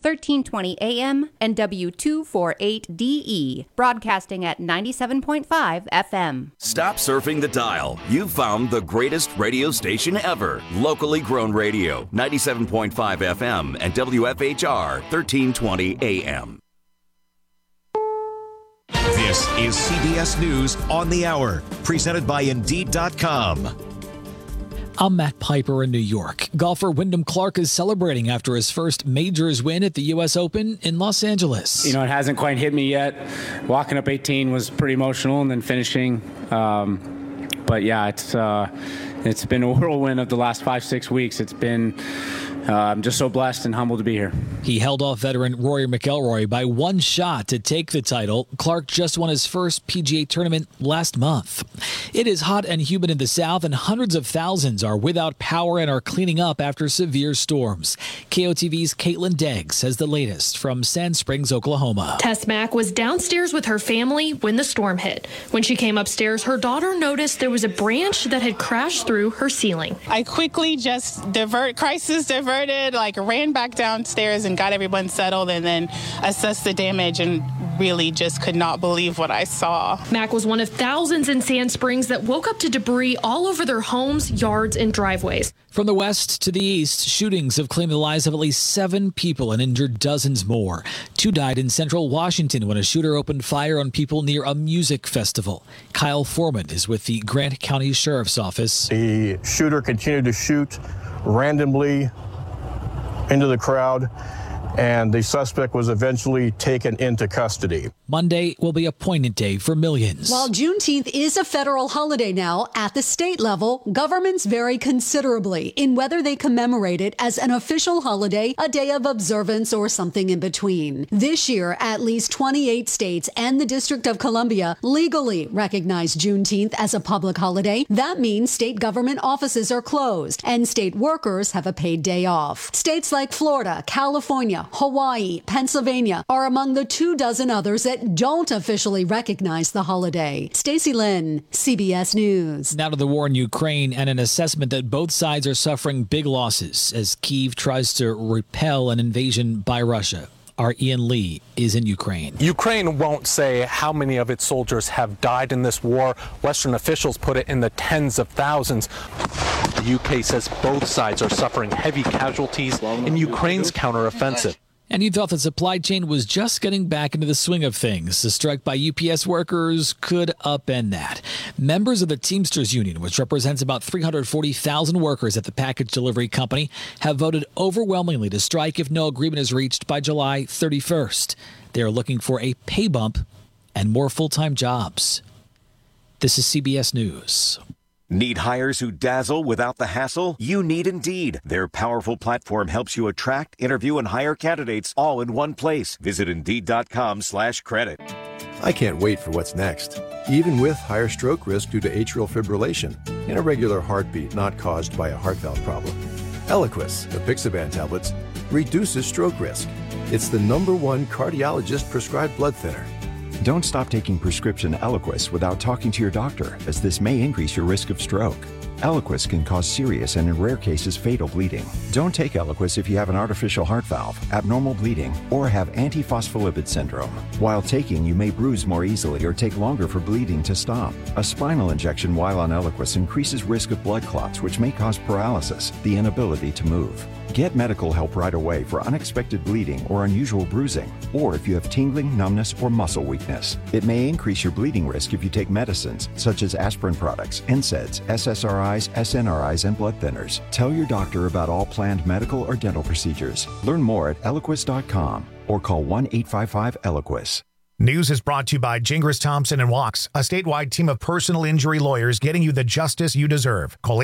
1320 AM, and W248DE, broadcasting at 97.5 FM. Stop surfing the dial. You've found the greatest radio station ever. Locally grown radio, 97.5 FM and WFHR, 1320 AM. This is CBS News on the Hour, presented by Indeed.com. I'm Matt Piper in New York. Golfer Wyndham Clark is celebrating after his first majors win at the U.S. Open in Los Angeles. It hasn't quite hit me yet. Walking up 18 was pretty emotional, and then finishing. But yeah, it's been a whirlwind of the last 5-6 weeks. It's been I'm just so blessed and humbled to be here. He held off veteran Rory McIlroy by one shot to take the title. Clark just won his first PGA tournament last month. It is hot and humid in the south, and hundreds of thousands are without power and are cleaning up after severe storms. KOTV's Caitlin Deggs has the latest from Sand Springs, Oklahoma. Tess Mack was downstairs with her family when the storm hit. When she came upstairs, her daughter noticed there was a branch that had crashed through her ceiling. I quickly just diverted, ran back downstairs and got everyone settled and then assessed the damage and really just could not believe what I saw. Mack was one of thousands in Sand Springs that woke up to debris all over their homes, yards, and driveways. From the west to the east, shootings have claimed the lives of at least 7 people and injured dozens more. 2 died in central Washington when a shooter opened fire on people near a music festival. Kyle Foreman is with the Grant County Sheriff's Office. The shooter continued to shoot randomly into the crowd, and the suspect was eventually taken into custody. Monday will be a poignant day for millions. While Juneteenth is a federal holiday now, at the state level, governments vary considerably in whether they commemorate it as an official holiday, a day of observance, or something in between. This year, at least 28 states and the District of Columbia legally recognize Juneteenth as a public holiday. That means state government offices are closed and state workers have a paid day off. States like Florida, California, Hawaii, Pennsylvania are among the 24 others that don't officially recognize the holiday. Stacey Lynn, CBS News. Now to the war in Ukraine and an assessment that both sides are suffering big losses as Kyiv tries to repel an invasion by Russia. Our Ian Lee is in Ukraine. Ukraine won't say how many of its soldiers have died in this war. Western officials put it in the tens of thousands. The UK says both sides are suffering heavy casualties in Ukraine's counteroffensive. And you thought the supply chain was just getting back into the swing of things. The strike by UPS workers could upend that. Members of the Teamsters Union, which represents about 340,000 workers at the package delivery company, have voted overwhelmingly to strike if no agreement is reached by July 31st. They are looking for a pay bump and more full-time jobs. This is CBS News. Need hires who dazzle without the hassle? You need Indeed. Their powerful platform helps you attract, interview, and hire candidates all in one place. Visit Indeed.com/credit. I can't wait for what's next. Even with higher stroke risk due to atrial fibrillation and irregular heartbeat not caused by a heart valve problem. Eliquis, the Apixaban tablets, reduces stroke risk. It's the #1 cardiologist-prescribed blood thinner. Don't stop taking prescription Eliquis without talking to your doctor, as this may increase your risk of stroke. Eliquis can cause serious and in rare cases fatal bleeding. Don't take Eliquis if you have an artificial heart valve, abnormal bleeding, or have antiphospholipid syndrome. While taking, you may bruise more easily or take longer for bleeding to stop. A spinal injection while on Eliquis increases risk of blood clots, which may cause paralysis, the inability to move. Get medical help right away for unexpected bleeding or unusual bruising, or if you have tingling, numbness, or muscle weakness. It may increase your bleeding risk if you take medicines such as aspirin products, NSAIDs, SSRIs, SNRIs, and blood thinners. Tell your doctor about all planned medical or dental procedures. Learn more at Eliquis.com or call 1-855-ELIQUIS. News is brought to you by Gingras Thompson & Wachs, a statewide team of personal injury lawyers getting you the justice you deserve. Call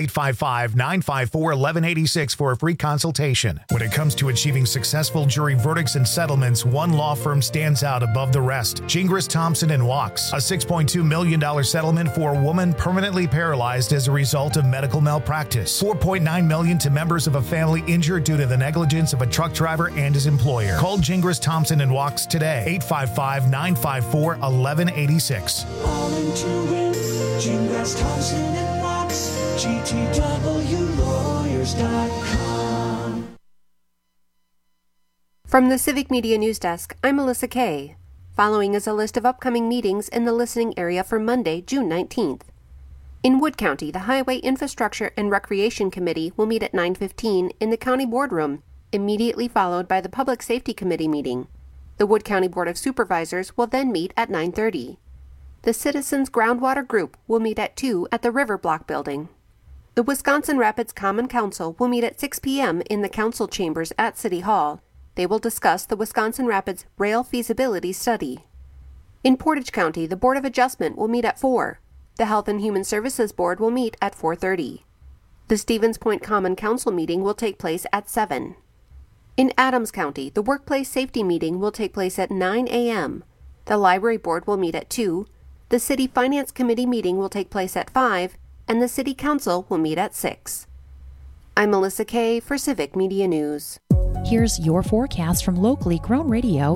855-954-1186 for a free consultation. When it comes to achieving successful jury verdicts and settlements, one law firm stands out above the rest. Gingras Thompson & Wachs, a $6.2 million settlement for a woman permanently paralyzed as a result of medical malpractice. $4.9 million to members of a family injured due to the negligence of a truck driver and his employer. Call Gingras Thompson & Wachs today. 855-954-1186. All into it, Gingras Thompson & Wachs, GTWlawyers.com. From the Civic Media News Desk, I'm Melissa Kay. Following is a list of upcoming meetings in the listening area for Monday, June 19th. In Wood County, the Highway Infrastructure and Recreation Committee will meet at 9:15 in the County Boardroom, immediately followed by the Public Safety Committee meeting. The Wood County Board of Supervisors will then meet at 9:30. The Citizens Groundwater Group will meet at 2 at the River Block Building. The Wisconsin Rapids Common Council will meet at 6 p.m. in the council chambers at City Hall. They will discuss the Wisconsin Rapids Rail Feasibility Study. In Portage County, the Board of Adjustment will meet at 4. The Health and Human Services Board will meet at 4:30. The Stevens Point Common Council meeting will take place at 7. In Adams County, the Workplace Safety meeting will take place at 9 a.m. The Library Board will meet at 2. The City Finance Committee meeting will take place at 5, and the City Council will meet at 6. I'm Melissa Kay for Civic Media News. Here's your forecast from locally grown radio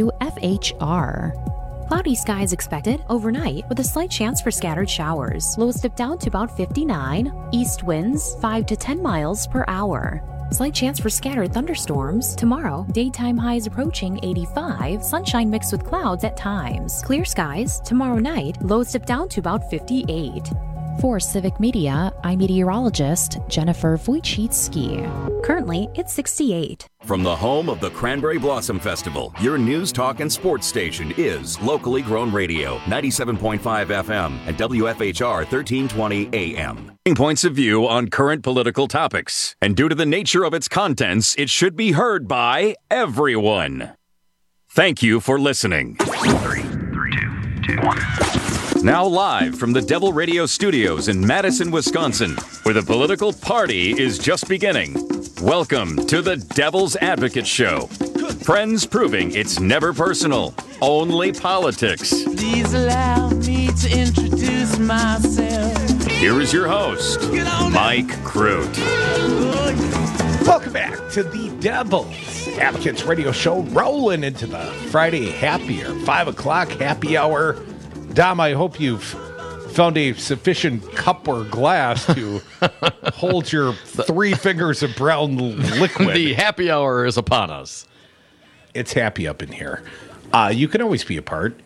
WFHR. Cloudy skies expected overnight with a slight chance for scattered showers. Lows dip down to about 59. East winds 5 to 10 miles per hour. Slight chance for scattered thunderstorms. Tomorrow, daytime highs approaching 85, sunshine mixed with clouds at times. Clear skies. Tomorrow night, lows dip down to about 58. For Civic Media, I'm meteorologist Jennifer Wojcicki. Currently, it's 68. From the home of the Cranberry Blossom Festival, your news, talk, and sports station is locally grown radio, 97.5 FM and WFHR 1320 AM. Points of view on current political topics. And due to the nature of its contents, it should be heard by everyone. Thank you for listening. 3, 2, 1. Now live from the Devil Radio Studios in Madison, Wisconsin, where the political party is just beginning. Welcome to the Devil's Advocate Show. Friends proving it's never personal, only politics. Please allow me to introduce myself. Here is your host, Mike Crute. Welcome back to the Devil's Advocates Radio Show, rolling into the Friday happy or 5 o'clock happy hour. Dom, I hope you've found a sufficient cup or glass to hold your 3 fingers of brown liquid. The happy hour is upon us. It's happy up in here. You can always be a part.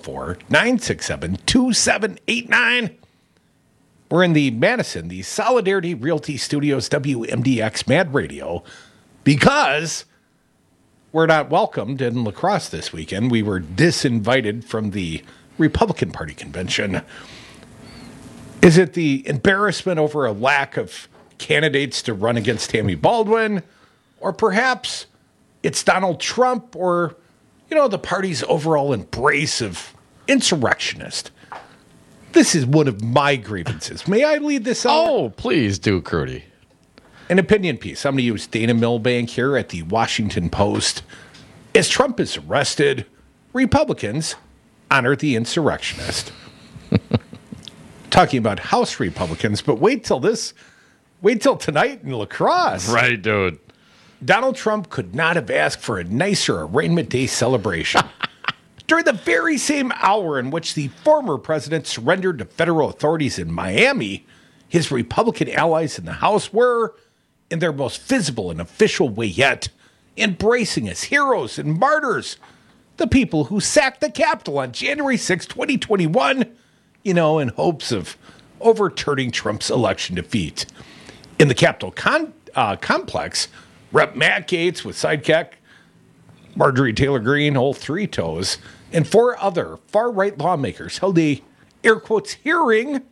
844-967-2789. We're in the Madison, the Solidarity Realty Studios, WMDX Mad Radio, because we're not welcomed in La Crosse this weekend. We were disinvited from the Republican Party convention. Is it the embarrassment over a lack of candidates to run against Tammy Baldwin? Or perhaps it's Donald Trump or, the party's overall embrace of insurrectionist? This is one of my grievances. May I lead this out? Oh, please do, Crudy. An opinion piece. I'm going to use Dana Milbank here at the Washington Post. As Trump is arrested, Republicans honor the insurrectionist. Talking about House Republicans, but wait till tonight in La Crosse. Right, dude. Donald Trump could not have asked for a nicer Arraignment Day celebration. During the very same hour in which the former president surrendered to federal authorities in Miami, his Republican allies in the House were, in their most visible and official way yet, embracing as heroes and martyrs the people who sacked the Capitol on January 6, 2021, in hopes of overturning Trump's election defeat. In the Capitol complex, Rep. Matt Gaetz with sidekick Marjorie Taylor Greene, all 3 toes, and 4 other far-right lawmakers held a, air quotes, hearing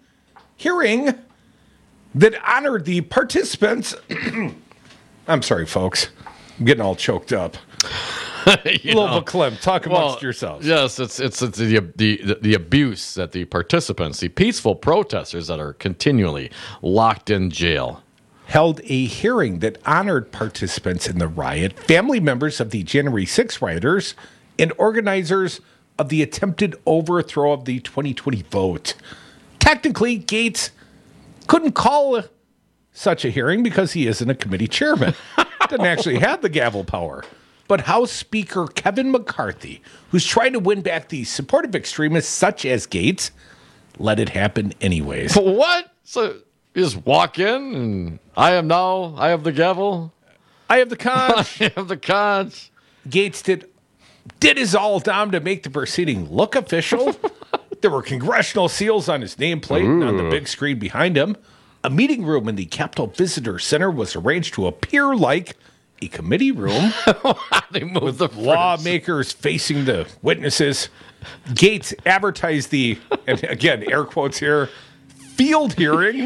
that honored the participants. I'm sorry, folks. I'm getting all choked up. Clem, talk amongst yourselves. Yes, it's the abuse that the participants, the peaceful protesters that are continually locked in jail, held a hearing that honored participants in the riot, family members of the January 6 rioters, and organizers of the attempted overthrow of the 2020 vote. Technically, Gaetz couldn't call such a hearing because he isn't a committee chairman. Doesn't actually have the gavel power. But House Speaker Kevin McCarthy, who's trying to win back the support of extremists such as Gaetz, let it happen anyways. What? So you just walk in and I have the gavel. I have the conch. I have the conch. Gates did his all down to make the proceeding look official. There were congressional seals on his nameplate and on the big screen behind him. A meeting room in the Capitol Visitor Center was arranged to appear like a committee room They moved with the lawmakers facing the witnesses. Gates advertised the, and again, air quotes here, field hearing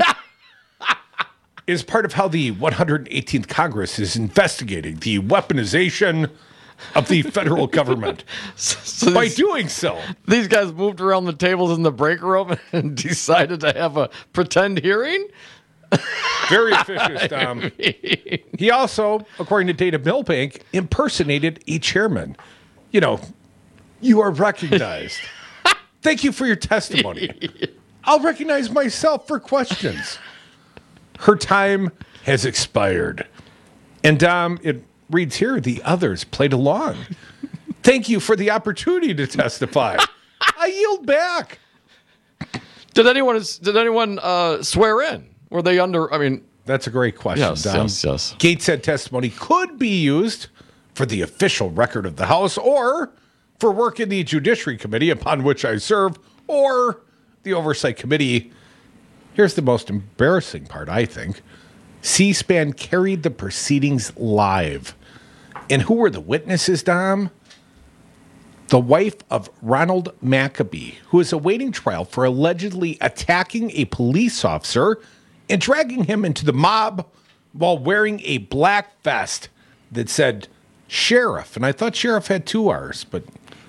is part of how the 118th Congress is investigating the weaponization of the federal government. By doing so, these guys moved around the tables in the break room and decided to have a pretend hearing. Very officious, Tom. He also, according to Dana Milbank, impersonated a chairman. You know, you are recognized. Thank you for your testimony. I'll recognize myself for questions. Her time has expired. And it reads here, the others played along. Thank you for the opportunity to testify. I yield back. Did anyone swear in? Were they under, I mean... That's a great question, Dom. Yes. Gates said testimony could be used for the official record of the House or for work in the Judiciary Committee, upon which I serve, or the Oversight Committee. Here's the most embarrassing part, I think. C-SPAN carried the proceedings live. And who were the witnesses, Dom? The wife of Ronald McAbee, who is awaiting trial for allegedly attacking a police officer and dragging him into the mob while wearing a black vest that said sheriff. And I thought sheriff had 2 R's, but...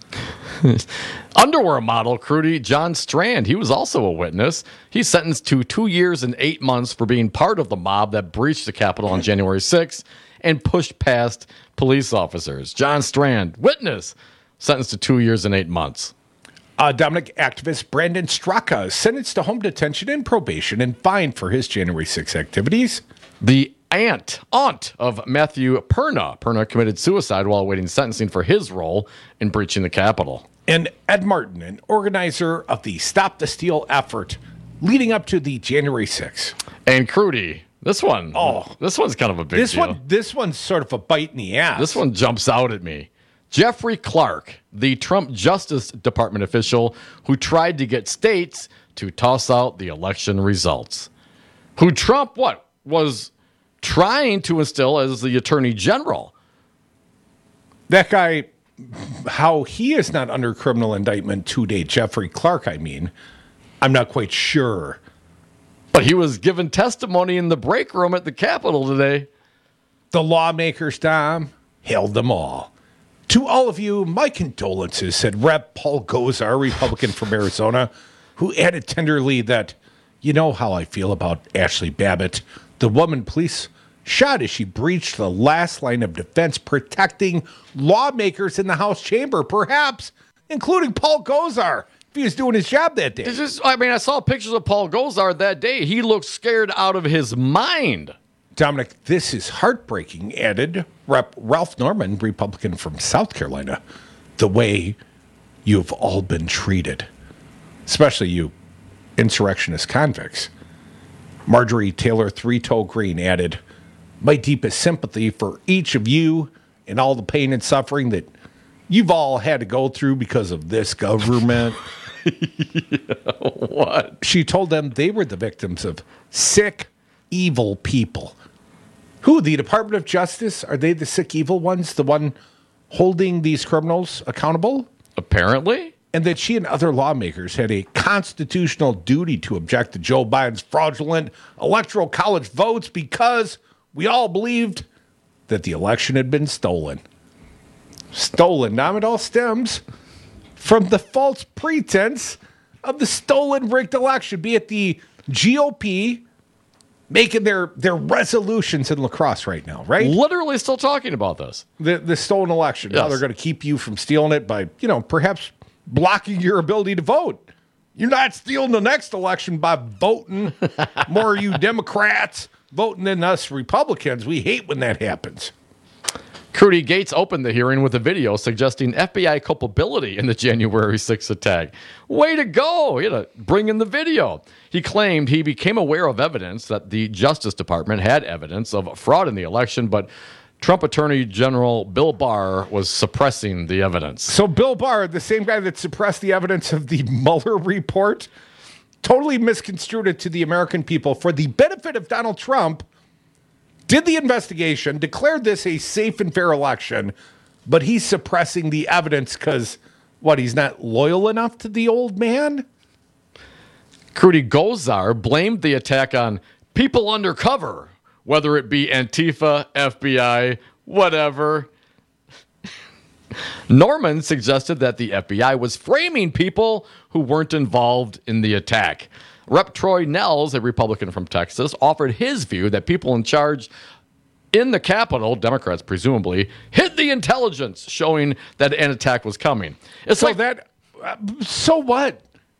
Underwear model Crudy John Strand, he was also a witness. He's sentenced to 2 years and 8 months for being part of the mob that breached the Capitol on January 6th and pushed past police officers. John Strand, witness, sentenced to 2 years and 8 months. Dominic activist Brandon Straka is sentenced to home detention and probation and fined for his January 6 activities. The aunt of Matthew Perna. Perna committed suicide while awaiting sentencing for his role in breaching the Capitol. And Ed Martin, an organizer of the Stop the Steal effort leading up to the January 6th. And Crudy, this one's kind of a big deal. This one's sort of a bite in the ass. This one jumps out at me. Jeffrey Clark, the Trump Justice Department official who tried to get states to toss out the election results. Who Trump, was trying to instill as the Attorney General. That guy, how he is not under criminal indictment to date, Jeffrey Clark, I mean, I'm not quite sure. But he was given testimony in the break room at the Capitol today. The lawmakers, Dom, hailed them all. To all of you, my condolences, said Rep. Paul Gosar, Republican from Arizona, who added tenderly that, you know how I feel about Ashley Babbitt, the woman police shot as she breached the last line of defense protecting lawmakers in the House chamber, perhaps including Paul Gosar, if he was doing his job that day. I saw pictures of Paul Gosar that day. He looked scared out of his mind. Dominic, this is heartbreaking, added Rep. Ralph Norman, Republican from South Carolina, the way you've all been treated, especially you insurrectionist convicts. Marjorie Taylor Three-Toe Green added, my deepest sympathy for each of you and all the pain and suffering that you've all had to go through because of this government. What? She told them they were the victims of sick, evil people. Who, the Department of Justice? Are they the sick, evil ones? The one holding these criminals accountable? Apparently. And that she and other lawmakers had a constitutional duty to object to Joe Biden's fraudulent electoral college votes because we all believed that the election had been stolen. Stolen. Now it all stems from the false pretense of the stolen, rigged election, be it the GOP making their resolutions in La Crosse right now, right? Literally still talking about this. The stolen election. Yes. Now they're going to keep you from stealing it by, perhaps blocking your ability to vote. You're not stealing the next election by voting. More you Democrats voting than us Republicans. We hate when that happens. Crudy Gates opened the hearing with a video suggesting FBI culpability in the January 6th attack. Way to go! He had to bring in the video. He claimed he became aware of evidence that the Justice Department had evidence of fraud in the election, but Trump Attorney General Bill Barr was suppressing the evidence. So Bill Barr, the same guy that suppressed the evidence of the Mueller report, totally misconstrued it to the American people for the benefit of Donald Trump, did the investigation, declared this a safe and fair election, but he's suppressing the evidence because, what, he's not loyal enough to the old man? Kruti Gozar blamed the attack on people undercover, whether it be Antifa, FBI, whatever. Norman suggested that the FBI was framing people who weren't involved in the attack. Rep. Troy Nehls, a Republican from Texas, offered his view that people in charge in the Capitol, Democrats presumably, hid the intelligence showing that an attack was coming. So what?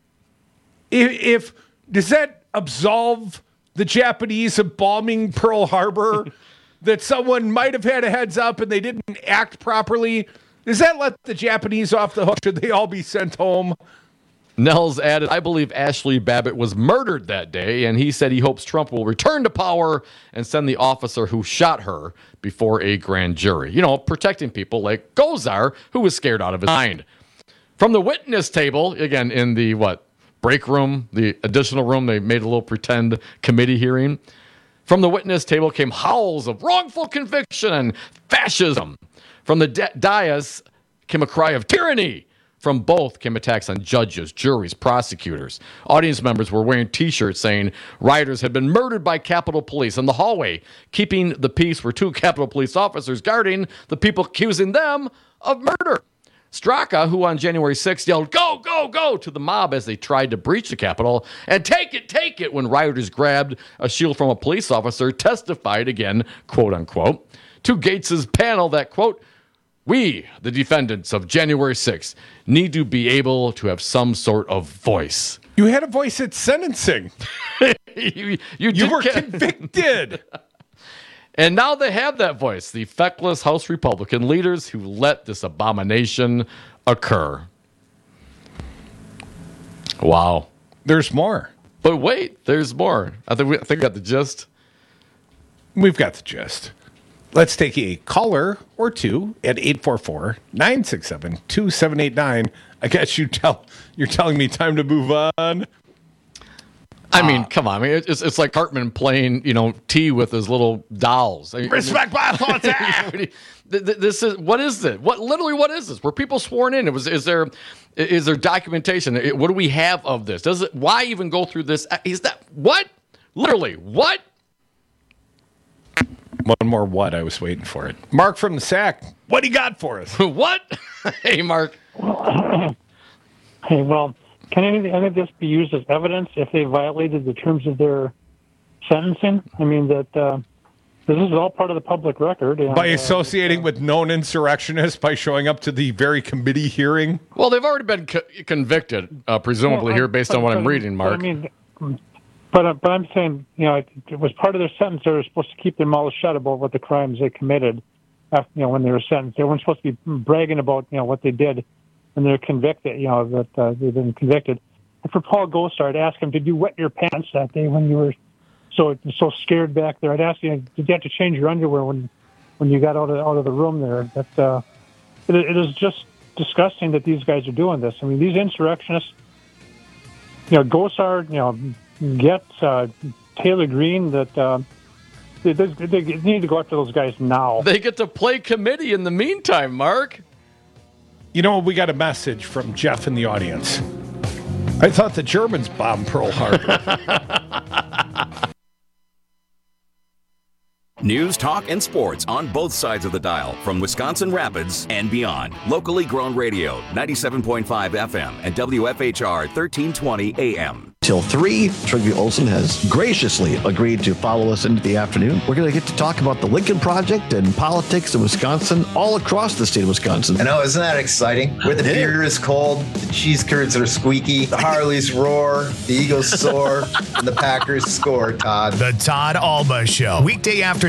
If does that absolve the Japanese of bombing Pearl Harbor? That someone might have had a heads up and they didn't act properly? Does that let the Japanese off the hook? Should they all be sent home? Nehls added, I believe Ashley Babbitt was murdered that day, and he said he hopes Trump will return to power and send the officer who shot her before a grand jury. You know, protecting people like Gozar, who was scared out of his mind. From the witness table, again, in the, break room, the additional room, they made a little pretend committee hearing. From the witness table came howls of wrongful conviction and fascism. From the dais came a cry of tyranny. From both came attacks on judges, juries, prosecutors. Audience members were wearing T-shirts saying rioters had been murdered by Capitol Police. In the hallway, keeping the peace were 2 Capitol Police officers guarding the people accusing them of murder. Straka, who on January 6th yelled, "Go, go, go," to the mob as they tried to breach the Capitol, and take it when rioters grabbed a shield from a police officer, testified again, quote unquote, to Gates's panel that, quote, "We, the defendants of January 6th, need to be able to have some sort of voice." You had a voice at sentencing. you were convicted. And now they have that voice, the feckless House Republican leaders who let this abomination occur. Wow. There's more. But wait, there's more. I think we got the gist. We've got the gist. Let's take a caller or two at 844-967-2789. I guess you're telling me time to move on. I mean, come on. I mean, it's like Hartman playing, tea with his little dolls. Respect my thoughts. This is what is it? What is this? Were people sworn in? Is there documentation? What do we have of this? Why even go through this? Is that what? Literally, what? One more what? I was waiting for it. Mark from the Sac. What do you got for us? What? Hey, Mark. Hey, well, can any of this be used as evidence if they violated the terms of their sentencing? I mean, that this is all part of the public record. And, by associating with known insurrectionists, by showing up to the very committee hearing? Well, they've already been convicted, presumably, here based on what I'm reading, Mark. But I'm saying, it was part of their sentence. They were supposed to keep their mouths shut about what the crimes they committed, when they were sentenced. They weren't supposed to be bragging about, what they did when they're convicted, that they've been convicted. And for Paul Gosar, I'd ask him, did you wet your pants that day when you were so scared back there? I'd ask you, did you have to change your underwear when you got out of the room there? That it is just disgusting that these guys are doing this. I mean, these insurrectionists, Gosar, get Taylor Green, that they need to go after those guys now. They get to play committee in the meantime, Mark. We got a message from Jeff in the audience. I thought the Germans bombed Pearl Harbor. News, talk, and sports on both sides of the dial from Wisconsin Rapids and beyond. Locally grown radio, 97.5 FM and WFHR 1320 AM. Till 3, Trygve Olsen has graciously agreed to follow us into the afternoon. We're going to get to talk about the Lincoln Project and politics in Wisconsin, all across the state of Wisconsin. I know, isn't that exciting? Where the beer is cold, the cheese curds are squeaky, the Harleys roar, the Eagles soar, and the Packers score, Todd. The Todd Alba Show. Weekday afternoon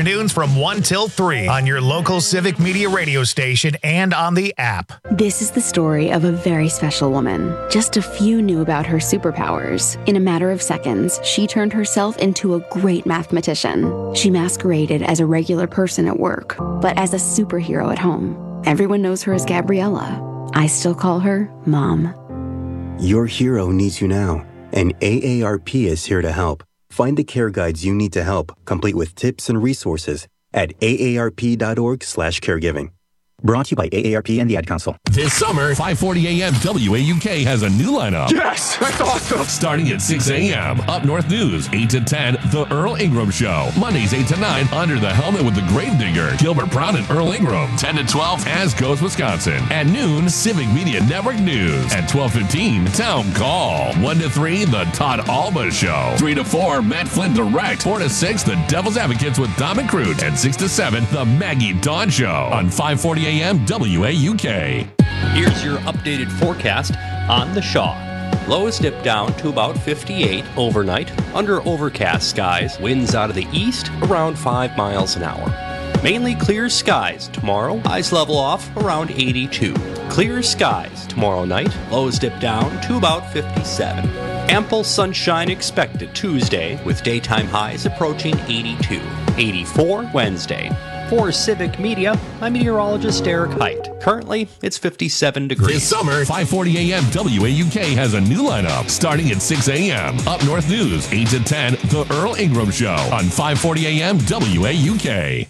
afternoons from 1 till 3 on your local Civic Media radio station and on the app. This is the story of a very special woman. Just a few knew about her superpowers. In a matter of seconds, she turned herself into a great mathematician. She masqueraded as a regular person at work, but as a superhero at home. Everyone knows her as Gabriella. I still call her Mom. Your hero needs you now, and AARP is here to help. Find the care guides you need to help, complete with tips and resources at aarp.org/caregiving. Brought to you by AARP and the Ad Council. This summer, 540 AM WAUK has a new lineup. Yes, that's awesome. Starting at 6 a.m. Up North News, 8 to 10, The Earl Ingram Show. Mondays, 8 to 9, Under the Helmet with the Gravedigger, Gilbert Brown and Earl Ingram. 10 to 12, As Goes Wisconsin. At noon, Civic Media Network News. At 12:15, Town Call. 1 to 3, The Todd Alba Show. 3 to 4, Matt Flynn Direct. 4 to 6, The Devil's Advocates with Dom and Crute. And 6 to 7, The Maggie Dawn Show on 540 AM WAUK. Here's your updated forecast on the Shaw. Lows dip down to about 58 overnight under overcast skies. Winds out of the east around 5 miles an hour. Mainly clear skies tomorrow. Highs level off around 82. Clear skies tomorrow night. Lows dip down to about 57. Ample sunshine expected Tuesday with daytime highs approaching 82. 84 Wednesday. For Civic Media, I'm meteorologist Eric Height. Currently, it's 57 degrees. This summer, 540 AM WAUK has a new lineup. Starting at 6 a.m. Up North News, 8 to 10, The Earl Ingram Show on 540 AM WAUK.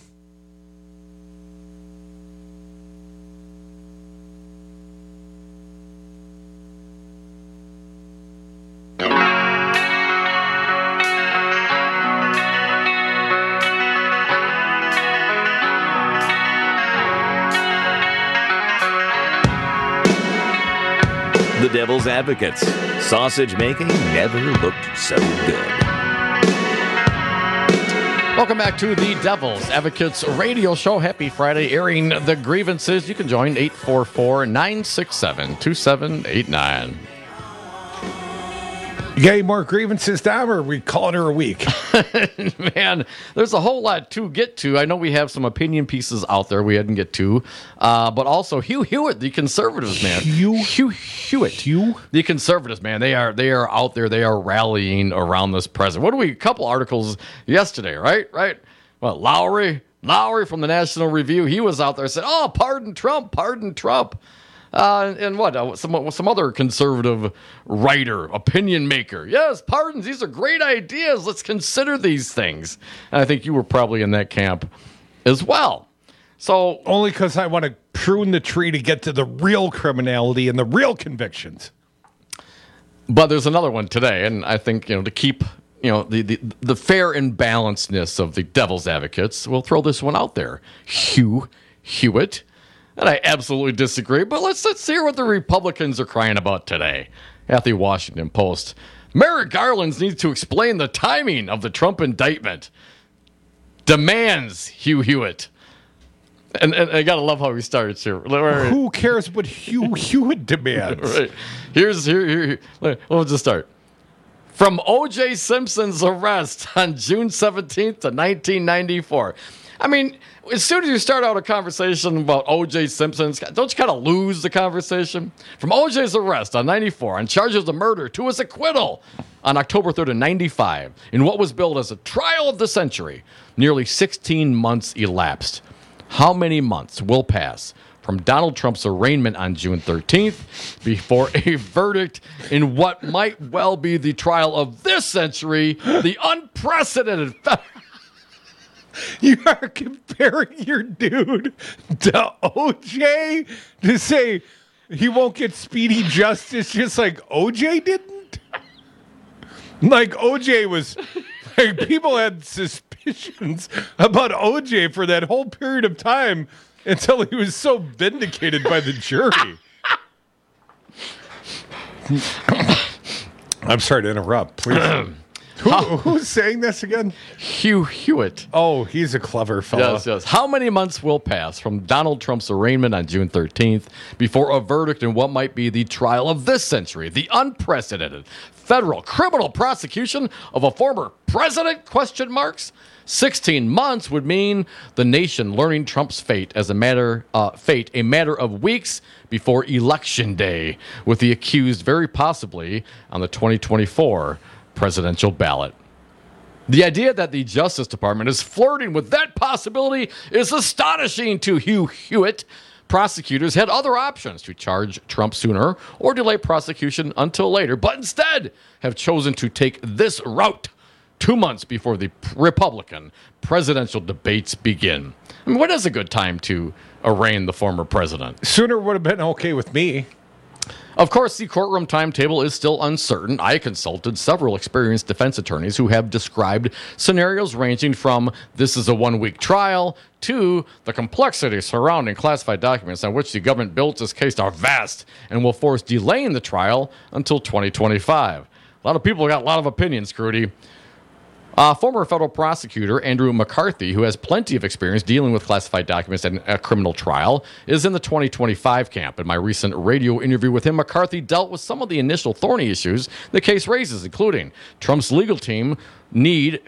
The Devil's Advocates. Sausage making never looked so good. Welcome back to the Devil's Advocates radio show. Happy Friday, airing the grievances. You can join 844-967-2789. You got any more grievances, Dom, or are we calling her a week? Man, there's a whole lot to get to. I know we have some opinion pieces out there we hadn't get to. But also Hugh Hewitt, the conservatives, man. Hugh Hewitt. The conservatives, man. They are out there. They are rallying around this president. A couple articles yesterday, right? Well, Lowry from the National Review, he was out there and said, oh, pardon Trump. And what? Some other conservative writer, opinion maker. Yes, pardons. These are great ideas. Let's consider these things. And I think you were probably in that camp as well. So only because I want to prune the tree to get to the real criminality and the real convictions. But there's another one today, and I think to keep the fair and balancedness of the Devil's Advocates, we'll throw this one out there. Hugh Hewitt. And I absolutely disagree, but let's hear what the Republicans are crying about today. At the Washington Post, Merrick Garland needs to explain the timing of the Trump indictment. Demands Hugh Hewitt. And I gotta love how he starts here. Who cares what Hugh Hewitt demands? Right. Here. We'll just start. From O.J. Simpson's arrest on June 17th to 1994. I mean, as soon as you start out a conversation about O.J. Simpson, don't you kind of lose the conversation? From O.J.'s arrest on 94 on charges of murder to his acquittal on October 3rd of 95 in what was billed as a trial of the century, nearly 16 months elapsed. How many months will pass from Donald Trump's arraignment on June 13th before a verdict in what might well be the trial of this century, the unprecedented... You are comparing your dude to OJ to say he won't get speedy justice just like OJ didn't? Like OJ was, like people had suspicions about OJ for that whole period of time until he was so vindicated by the jury. I'm sorry to interrupt, please. Who's saying this again? Hugh Hewitt. Oh, he's a clever fellow. Yes. How many months will pass from Donald Trump's arraignment on June 13th before a verdict in what might be the trial of this century, the unprecedented federal criminal prosecution of a former president? 16 months would mean the nation learning Trump's fate as a matter of weeks before Election Day, with the accused very possibly on the 2024 presidential ballot. The idea that the Justice Department is flirting with that possibility is astonishing to Hugh Hewitt. Prosecutors had other options to charge Trump sooner or delay prosecution until later, but instead have chosen to take this route 2 months before the Republican presidential debates begin. I mean, what is a good time to arraign the former president? Sooner would have been okay with me. Of course, the courtroom timetable is still uncertain. I consulted several experienced defense attorneys who have described scenarios ranging from this is a 1-week trial to the complexity surrounding classified documents on which the government builds its case are vast and will force delaying the trial until 2025. A lot of people got a lot of opinions, Crudy. Former federal prosecutor Andrew McCarthy, who has plenty of experience dealing with classified documents in a criminal trial, is in the 2025 camp. In my recent radio interview with him, McCarthy dealt with some of the initial thorny issues the case raises, including Trump's legal team's need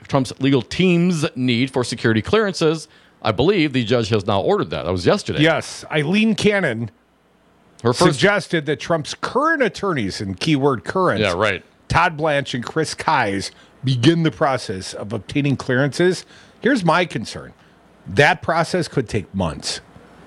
for security clearances. I believe the judge has now ordered that. That was yesterday. Yes, Eileen Cannon suggested that Trump's current attorneys, and keyword current, Todd Blanche and Chris Kise, begin the process of obtaining clearances. Here's my concern. That process could take months.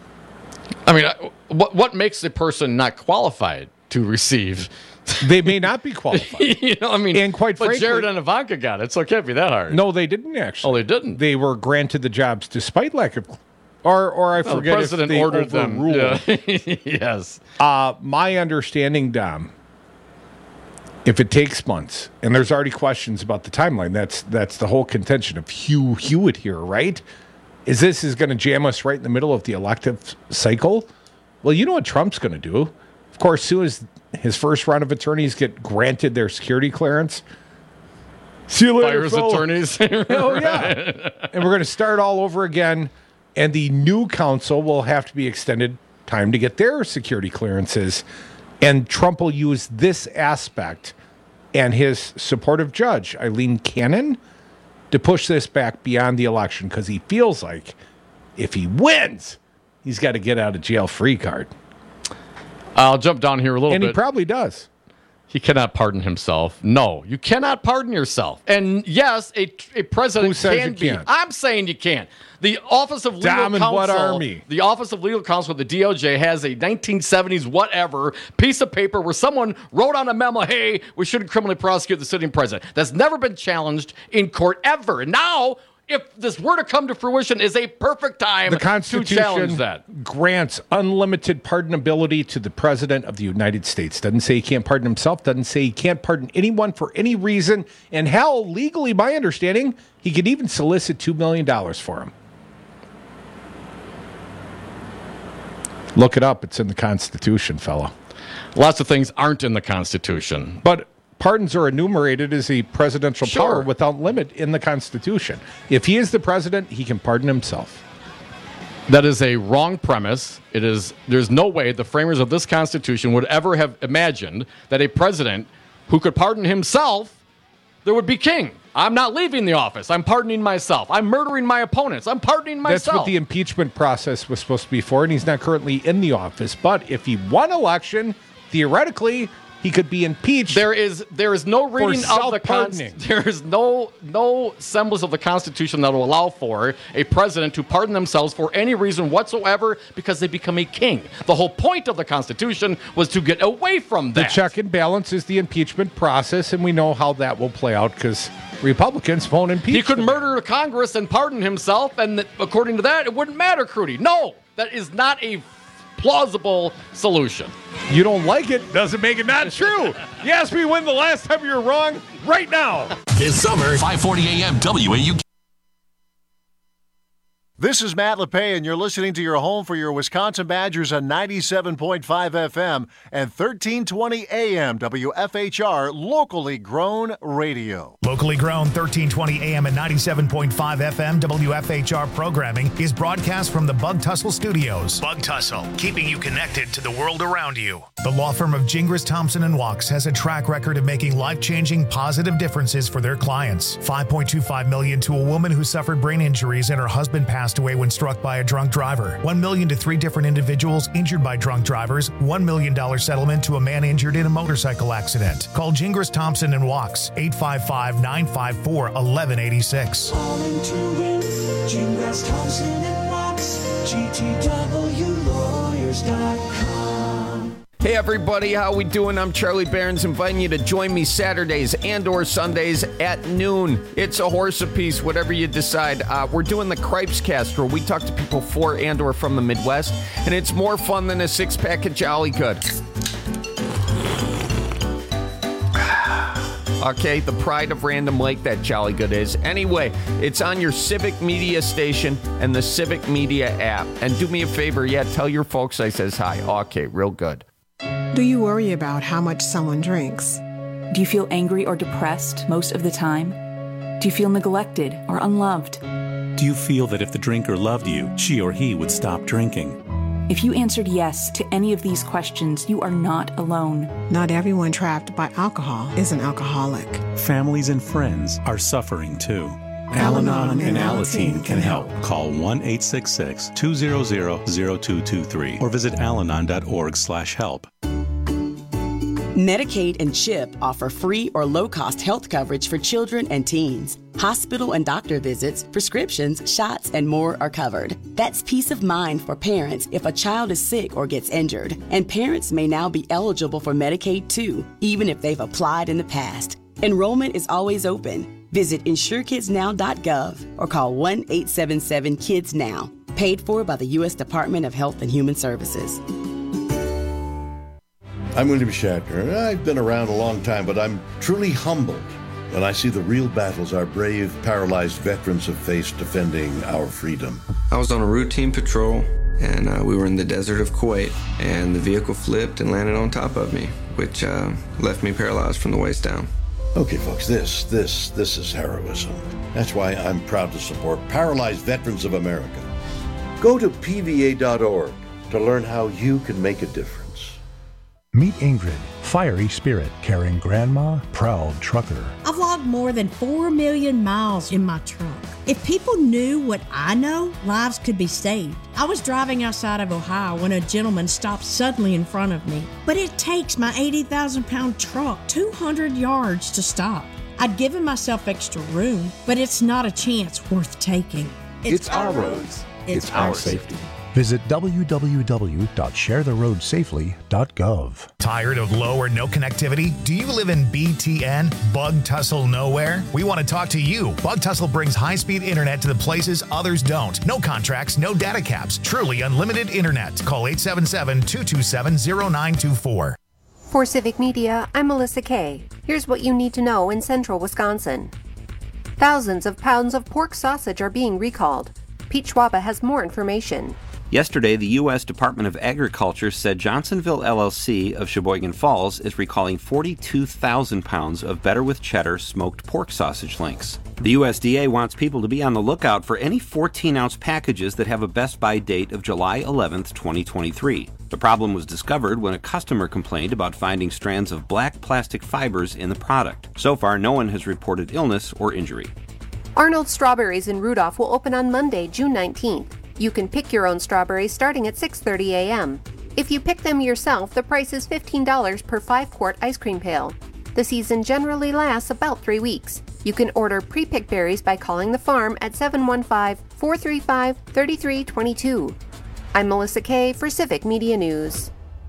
I mean, what makes a person not qualified to receive? They may not be qualified. And quite frankly, Jared and Ivanka got it, so it can't be that hard. No, they didn't actually. Oh, they didn't? They were granted the jobs despite lack of... Or I forget the president if they ordered overruled. them. Yes. My understanding, Dom, if it takes months, and there's already questions about the timeline, that's the whole contention of Hugh Hewitt here, right? This is going to jam us right in the middle of the elective cycle? Well, you know what Trump's going to do? Of course, as soon as his first round of attorneys get granted their security clearance, see you later, fires attorneys. Oh, yeah. And we're going to start all over again, and the new counsel will have to be extended time to get their security clearances. And Trump will use this aspect and his supportive judge, Eileen Cannon, to push this back beyond the election because he feels like if he wins, he's got to get out of jail free card. I'll jump down here a little bit. And he probably does. He cannot pardon himself. No, you cannot pardon yourself. And yes, a president Who says can you be. can't? I'm saying you can't. The Office of Legal Dom and Counsel. what army? The Office of Legal Counsel, the DOJ, has a 1970s whatever piece of paper where someone wrote on a memo, hey, we shouldn't criminally prosecute the sitting president. That's never been challenged in court ever. And now, if this were to come to fruition, is a perfect time The to challenge Constitution that. grants unlimited pardonability to the President of the United States. Doesn't say he can't pardon himself. Doesn't say he can't pardon anyone for any reason. And hell, legally, my understanding, he could even solicit $2 million for him. Look it up. It's in the Constitution, fella. Lots of things aren't in the Constitution. But pardons are enumerated as a presidential power without limit in the Constitution. If he is the president, he can pardon himself. That is a wrong premise. There's no way the framers of this Constitution would ever have imagined that a president who could pardon himself, there would be king. I'm not leaving the office. I'm pardoning myself. I'm murdering my opponents. I'm pardoning myself. That's what the impeachment process was supposed to be for, and he's not currently in the office. But if he won election, theoretically, he could be impeached. There is no reading of the self-pardoning. There is no semblance of the Constitution that will allow for a president to pardon themselves for any reason whatsoever because they become a king. The whole point of the Constitution was to get away from that. The check and balance is the impeachment process, and we know how that will play out because Republicans won't impeach. He could him. murder Congress and pardon himself, and according to that, it wouldn't matter, Crudy. No, that is not a plausible solution. You don't like it, doesn't make it not true. You asked me when the last time you were wrong, right now. This summer, 540 AM WAUK. This is Matt LePay, and you're listening to your home for your Wisconsin Badgers on 97.5 FM and 1320 AM WFHR, locally grown radio. Locally grown 1320 AM and 97.5 FM WFHR programming is broadcast from the Bug Tussle Studios. Bug Tussle, keeping you connected to the world around you. The law firm of Gingras, Thompson & Wachs has a track record of making life-changing positive differences for their clients. $5.25 million to a woman who suffered brain injuries and her husband passed away when struck by a drunk driver. $1 million to 3 different individuals injured by drunk drivers. $1 million settlement to a man injured in a motorcycle accident. Call Gingras, Thompson & Wachs, 855-954-1186. Calling to win, Gingras, Thompson & Wachs, GTWLawyers.com. Hey everybody, how we doing? I'm Charlie Behrens, inviting you to join me Saturdays and or Sundays at noon. It's a horse apiece, whatever you decide. We're doing the Cripes Cast, where we talk to people for and or from the Midwest, and it's more fun than a six-pack of Jolly Good. Okay, the pride of Random Lake, that Jolly Good is. Anyway, it's on your Civic Media station and the Civic Media app. And do me a favor, tell your folks I says hi. Okay, real good. Do you worry about how much someone drinks? Do you feel angry or depressed most of the time? Do you feel neglected or unloved? Do you feel that if the drinker loved you, she or he would stop drinking? If you answered yes to any of these questions, you are not alone. Not everyone trapped by alcohol is an alcoholic. Families and friends are suffering too. Al-Anon and Alateen can help. Call 1-866-200-0223 or visit alanon.org/help. Medicaid and CHIP offer free or low-cost health coverage for children and teens. Hospital and doctor visits, prescriptions, shots, and more are covered. That's peace of mind for parents if a child is sick or gets injured. And parents may now be eligible for Medicaid too, even if they've applied in the past. Enrollment is always open. Visit InsureKidsNow.gov or call 1-877-KIDS-NOW. Paid for by the U.S. Department of Health and Human Services. I'm William Shatner. I've been around a long time, but I'm truly humbled when I see the real battles our brave, paralyzed veterans have faced defending our freedom. I was on a routine patrol, and we were in the desert of Kuwait, and the vehicle flipped and landed on top of me, which left me paralyzed from the waist down. Okay, folks, this is heroism. That's why I'm proud to support Paralyzed Veterans of America. Go to PVA.org to learn how you can make a difference. Meet Ingrid, fiery spirit, caring grandma, proud trucker. I've logged more than 4 million miles in my truck. If people knew what I know, lives could be saved. I was driving outside of Ohio when a gentleman stopped suddenly in front of me. But it takes my 80,000-pound truck 200 yards to stop. I'd given myself extra room, but it's not a chance worth taking. It's our roads. It's our safety. Visit www.sharetheroadsafely.gov. Tired of low or no connectivity? Do you live in BTN, Bug Tussle Nowhere? We want to talk to you. Bug Tussle brings high-speed internet to the places others don't. No contracts, no data caps. Truly unlimited internet. Call 877-227-0924. For Civic Media, I'm Melissa Kay. Here's what you need to know in central Wisconsin. Thousands of pounds of pork sausage are being recalled. Pete Schwaba has more information. Yesterday, the U.S. Department of Agriculture said Johnsonville LLC of Sheboygan Falls is recalling 42,000 pounds of Better with Cheddar smoked pork sausage links. The USDA wants people to be on the lookout for any 14-ounce packages that have a best-by date of July 11th, 2023. The problem was discovered when a customer complained about finding strands of black plastic fibers in the product. So far, no one has reported illness or injury. Arnold's Strawberries in Rudolph will open on Monday, June 19th. You can pick your own strawberries starting at 6:30 a.m. If you pick them yourself, the price is $15 per 5-quart ice cream pail. The season generally lasts about 3 weeks. You can order pre-picked berries by calling the farm at 715-435-3322. I'm Melissa Kay for Civic Media News.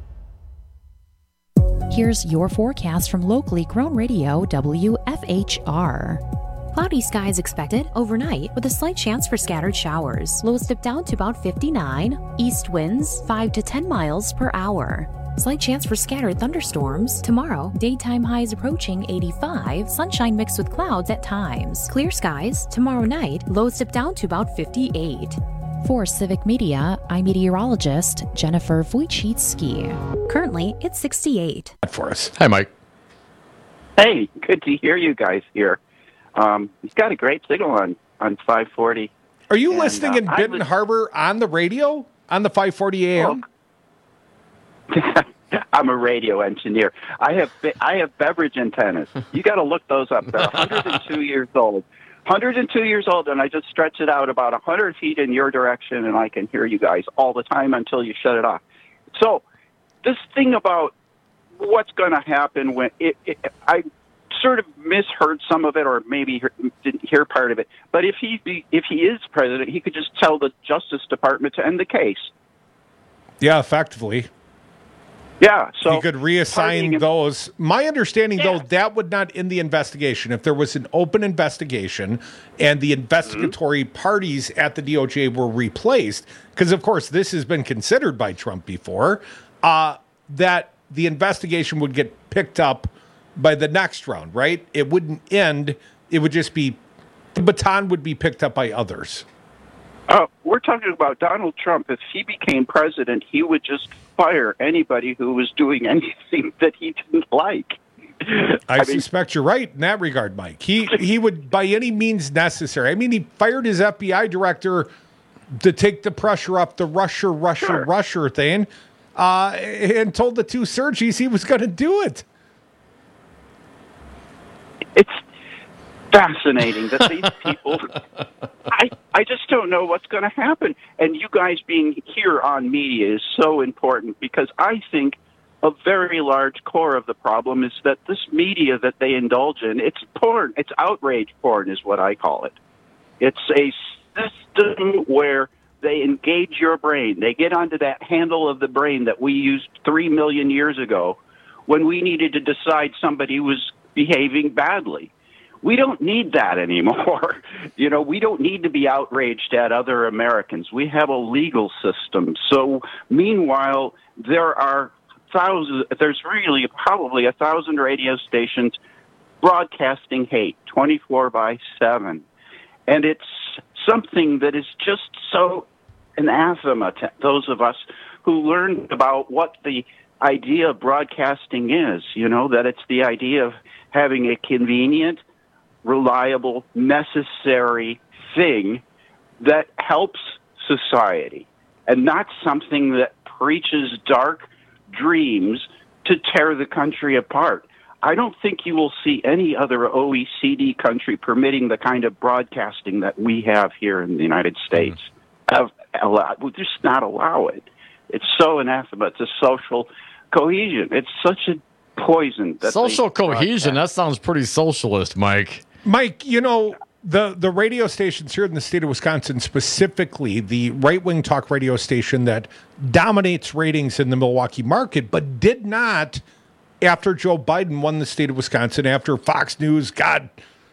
Here's your forecast from locally grown radio WFHR. Cloudy skies expected overnight with a slight chance for scattered showers. Lows dip down to about 59. East winds 5 to 10 miles per hour. Slight chance for scattered thunderstorms. Tomorrow, daytime highs approaching 85. Sunshine mixed with clouds at times. Clear skies. Tomorrow night, lows dip down to about 58. For Civic Media, I'm meteorologist Jennifer Wojcicki. Currently, it's 68. For us. Hi, Mike. Hey, good to hear you guys here. He's got a great signal on 540. Are you listening in Benton Harbor on the radio on the 540 AM? I'm a radio engineer. I have beverage antennas. You got to look those up. They're 102 years old. 102 years old, and I just stretch it out about 100 feet in your direction, and I can hear you guys all the time until you shut it off. So this thing about what's going to happen when I sort of misheard some of it, or maybe didn't hear part of it. But if he is president, he could just tell the Justice Department to end the case. Yeah, effectively. Yeah, so he could reassign those. My understanding, though, that would not end the investigation. If there was an open investigation and the investigatory parties at the DOJ were replaced, because, of course, this has been considered by Trump before, that the investigation would get picked up by the next round, right? It wouldn't end. It would just be, the baton would be picked up by others. We're talking about Donald Trump. If he became president, he would just fire anybody who was doing anything that he didn't like. I suspect you're right in that regard, Mike. He would, by any means necessary. I mean, he fired his FBI director to take the pressure up the Russia thing, and told the two Sergis he was going to do it. It's fascinating that these people, I just don't know what's going to happen. And you guys being here on media is so important, because I think a very large core of the problem is that this media that they indulge in, it's porn. It's outrage porn is what I call it. It's a system where they engage your brain. They get onto that handle of the brain that we used 3 million years ago when we needed to decide somebody was behaving badly. We don't need that anymore. We don't need to be outraged at other Americans. We have a legal system. So meanwhile, there's really probably 1,000 radio stations broadcasting hate 24/7. And it's something that is just so anathema to those of us who learned about what the idea of broadcasting is, that it's the idea of having a convenient, reliable, necessary thing that helps society, and not something that preaches dark dreams to tear the country apart. I don't think you will see any other OECD country permitting the kind of broadcasting that we have here in the United States. We'll just not allow it. It's so anathema to social cohesion. It's such a poison. Social cohesion, that sounds pretty socialist, Mike. Mike, the radio stations here in the state of Wisconsin, specifically the right-wing talk radio station that dominates ratings in the Milwaukee market, but did not, after Joe Biden won the state of Wisconsin, after Fox News, God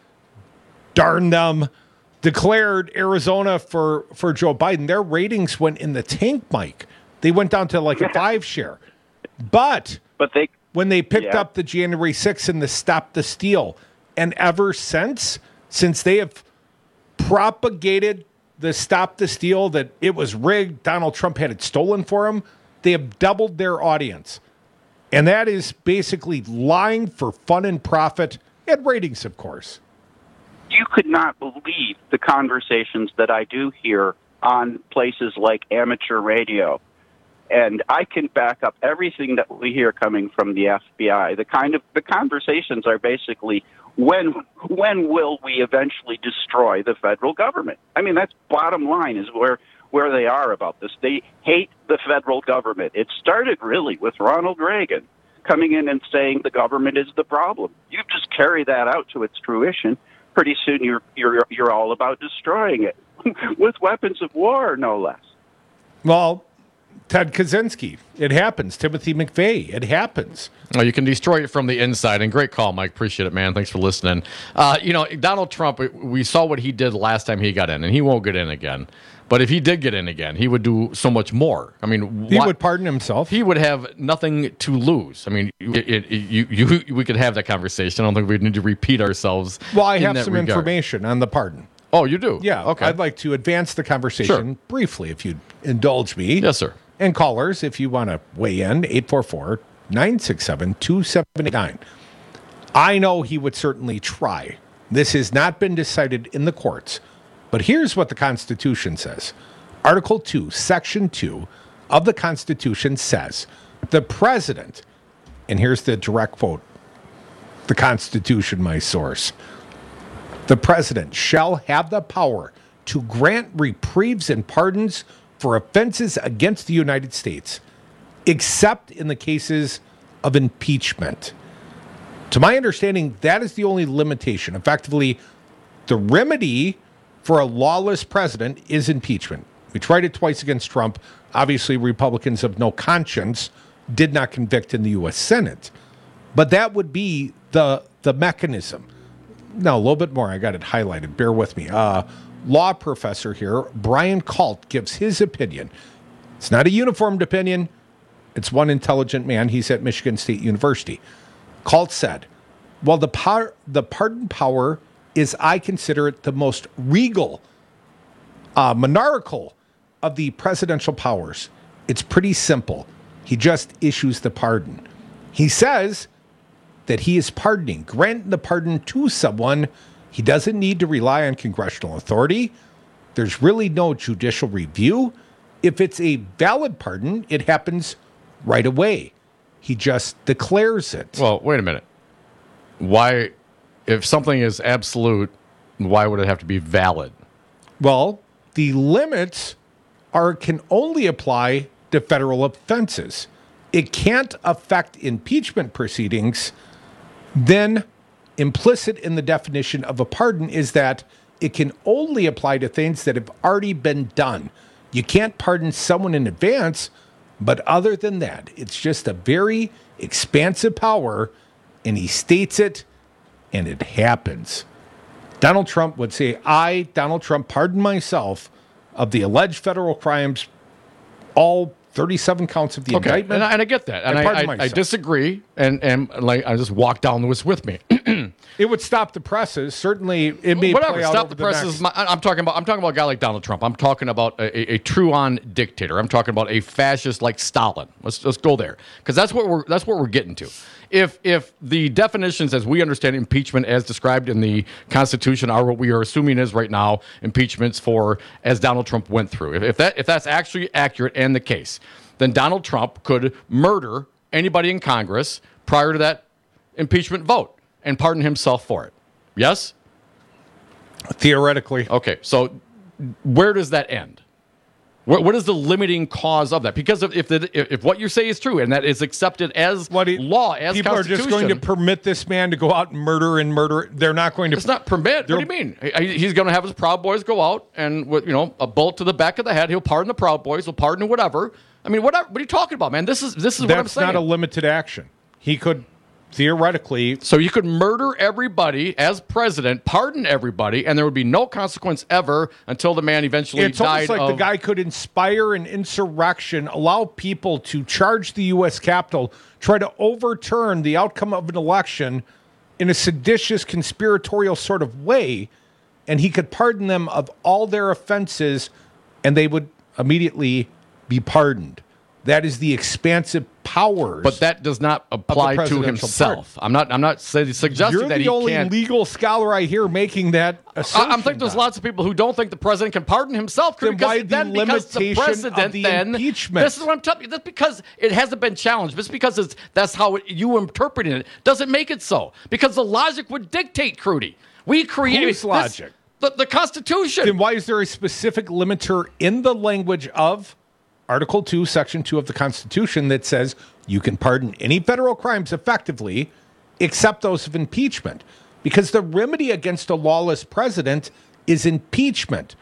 darn them, declared Arizona for Joe Biden, their ratings went in the tank, Mike. They went down to like a 5 share. But when they picked up the January 6th and the Stop the Steal, and ever since they have propagated the Stop the Steal, that it was rigged, Donald Trump had it stolen for him, they have doubled their audience. And that is basically lying for fun and profit and ratings, of course. You could not believe the conversations that I do hear on places like amateur radio. And I can back up everything that we hear coming from the FBI. The conversations are basically, when will we eventually destroy the federal government? I mean, that's bottom line is where they are about this. They hate the federal government. It started really with Ronald Reagan coming in and saying the government is the problem. You just carry that out to its fruition. Pretty soon you're all about destroying it with weapons of war, no less. Well, Ted Kaczynski, it happens. Timothy McVeigh, it happens. Oh, you can destroy it from the inside. And great call, Mike. Appreciate it, man. Thanks for listening. Donald Trump, we saw what he did last time he got in, and he won't get in again. But if he did get in again, he would do so much more. I mean, he would pardon himself. He would have nothing to lose. I mean, we could have that conversation. I don't think we need to repeat ourselves. Well, I have some information on the pardon. Oh, you do? Yeah. Okay. I'd like to advance the conversation briefly, if you'd indulge me. Yes, sir. And callers, if you want to weigh in, 844-967-2789. I know he would certainly try. This has not been decided in the courts, but here's what the Constitution says. Article 2, Section 2 of the Constitution says, the president, and here's the direct quote, the Constitution, my source, the president shall have the power to grant reprieves and pardons for offenses against the United States, except in the cases of impeachment. To my understanding, that is the only limitation. Effectively, the remedy for a lawless president is impeachment. We tried it twice against Trump. Obviously, Republicans of no conscience did not convict in the U.S. Senate. But that would be the mechanism. Now, a little bit more. I got it highlighted. Bear with me. Law professor here, Brian Kalt, gives his opinion. It's not a uniformed opinion. It's one intelligent man. He's at Michigan State University. Kalt said, well, the pardon power is, I consider it, the most regal, monarchical of the presidential powers. It's pretty simple. He just issues the pardon. He says that he is pardoning, granting the pardon to someone. He doesn't need to rely on congressional authority. There's really no judicial review. If it's a valid pardon, it happens right away. He just declares it. Well, wait a minute. Why, if something is absolute, why would it have to be valid? Well, the limits can only apply to federal offenses. It can't affect impeachment proceedings. Then implicit in the definition of a pardon is that it can only apply to things that have already been done. You can't pardon someone in advance, but other than that, it's just a very expansive power, and he states it, and it happens. Donald Trump would say, I, Donald Trump, pardon myself of the alleged federal crimes, all 37 counts of the indictment. And I get that. And I disagree. And like I just walk down this with me. It would stop the presses. Certainly, it may play out stop over the presses. I'm talking about a guy like Donald Trump. I'm talking about a true-on dictator. I'm talking about a fascist like Stalin. Let's go there, because that's what we're getting to. If the definitions, as we understand impeachment as described in the Constitution, are what we are assuming is right now impeachments for as Donald Trump went through, if that's actually accurate and the case, then Donald Trump could murder anybody in Congress prior to that impeachment vote and pardon himself for it. Yes? Theoretically. Okay, so where does that end? What is the limiting cause of that? Because if what you say is true and that is accepted as law, as people are just going to permit this man to go out and murder. They're not going to. It's not permit. What do you mean? He's going to have his Proud Boys go out and with a bullet to the back of the head. He'll pardon the Proud Boys. He'll pardon whatever. I mean, whatever. What are you talking about, man? This is what I'm saying. That's not a limited action. He could. Theoretically. So you could murder everybody as president, pardon everybody, and there would be no consequence ever until the man eventually died. It's almost like the guy could inspire an insurrection, allow people to charge the U.S. Capitol, try to overturn the outcome of an election in a seditious, conspiratorial sort of way, and he could pardon them of all their offenses, and they would immediately be pardoned. That is the expansive powers. But that does not apply to himself. I'm not suggesting that he can't. You're the only legal scholar I hear making that assumption. I'm thinking there's lots of people who don't think the president can pardon himself. Then why the limitation of the impeachment? This is what I'm telling you. That's because it hasn't been challenged. Just because that's how you interpreting it doesn't make it so. Because the logic would dictate, Crudy. We create Whose logic? The Constitution. Then why is there a specific limiter in the language of Article 2, Section 2 of the Constitution that says you can pardon any federal crimes effectively except those of impeachment? Because the remedy against a lawless president is impeachment.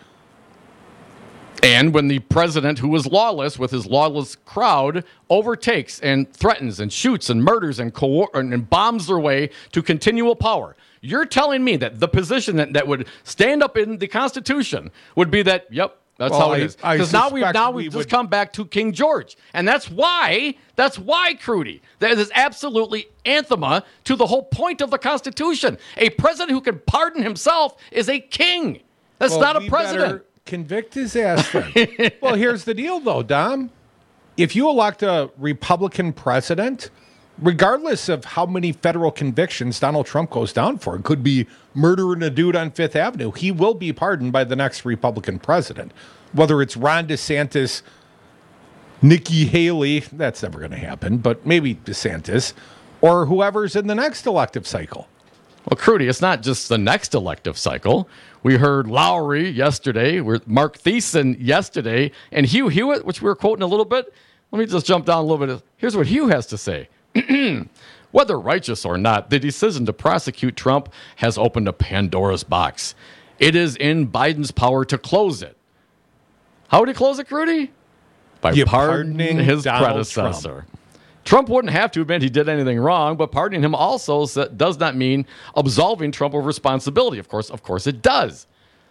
And when the president, who is lawless with his lawless crowd, overtakes and threatens and shoots and murders and bombs their way to continual power, you're telling me that the position that would stand up in the Constitution would be that, yep, that's how it is. Because now we've just come back to King George. And that's why, Crudy, that is absolutely anathema to the whole point of the Constitution. A president who can pardon himself is a king. That's Well, not a we president. better convict his ass then. Well, here's the deal, though, Dom. If you elect a Republican president, regardless of how many federal convictions Donald Trump goes down for, it could be murdering a dude on Fifth Avenue, he will be pardoned by the next Republican president. Whether it's Ron DeSantis, Nikki Haley, that's never going to happen, but maybe DeSantis, or whoever's in the next elective cycle. Well, Crudy, it's not just the next elective cycle. We heard Lowry yesterday, Mark Thiessen yesterday, and Hugh Hewitt, which we were quoting a little bit. Let me just jump down a little bit. Here's what Hugh has to say. Whether righteous or not, the decision to prosecute Trump has opened a Pandora's box. It is in Biden's power to close it. How would he close it, Crudy? By pardoning his predecessor. Trump wouldn't have to admit he did anything wrong, but pardoning him also does not mean absolving Trump of responsibility. Of course, it does.